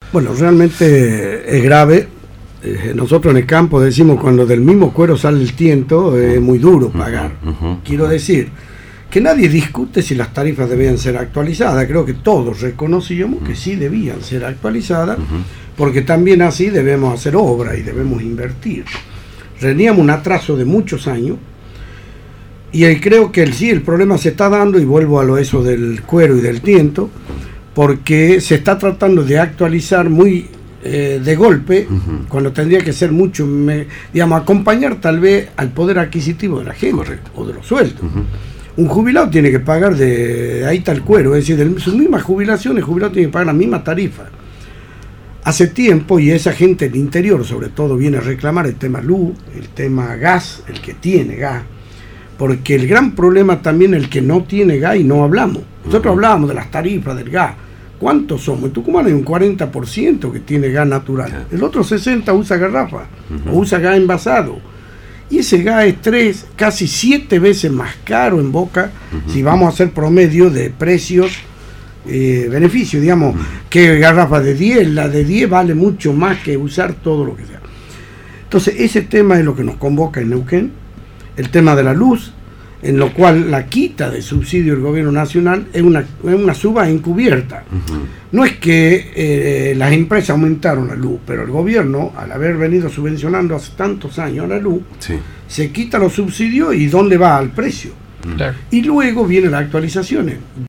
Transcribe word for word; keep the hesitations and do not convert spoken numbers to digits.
Bueno, realmente es grave. Eh, nosotros en el campo decimos cuando del mismo cuero sale el tiento, es eh, muy duro pagar. Uh-huh, uh-huh. Quiero decir que nadie discute si las tarifas debían ser actualizadas. Creo que todos reconocíamos uh-huh. que sí debían ser actualizadas, uh-huh. porque también así debemos hacer obra y debemos invertir. Teníamos un atraso de muchos años y eh, creo que el, sí, el problema se está dando, y vuelvo a lo eso del cuero y del tiento, porque se está tratando de actualizar muy eh, de golpe, uh-huh. cuando tendría que ser mucho, me, digamos, acompañar tal vez al poder adquisitivo de la gente. Correcto. O de los sueldos. Uh-huh. Un jubilado tiene que pagar de, de ahí está el cuero, es decir, de su misma jubilación, el jubilado tiene que pagar la misma tarifa. Hace tiempo, y esa gente del interior sobre todo viene a reclamar el tema luz, el tema gas, el que tiene gas, porque el gran problema también es el que no tiene gas y no hablamos. Nosotros uh-huh. hablábamos de las tarifas del gas. ¿Cuántos somos? En Tucumán hay un cuarenta por ciento que tiene gas natural. El otro sesenta por ciento usa garrafa uh-huh. o usa gas envasado. Y ese gas es tres, casi siete veces más caro en Boca, uh-huh. si vamos a hacer promedio de precios, eh, beneficios, digamos, uh-huh. que garrafa de diez, la de diez vale mucho más que usar todo lo que sea. Entonces ese tema es lo que nos convoca en Neuquén, el tema de la luz, en lo cual la quita de subsidio del gobierno nacional es una, es una suba encubierta. Uh-huh. No es que eh, las empresas aumentaron la luz, pero el gobierno, al haber venido subvencionando hace tantos años la luz, sí. se quita los subsidios y ¿dónde va? Al precio. Uh-huh. Y luego vienen las actualizaciones.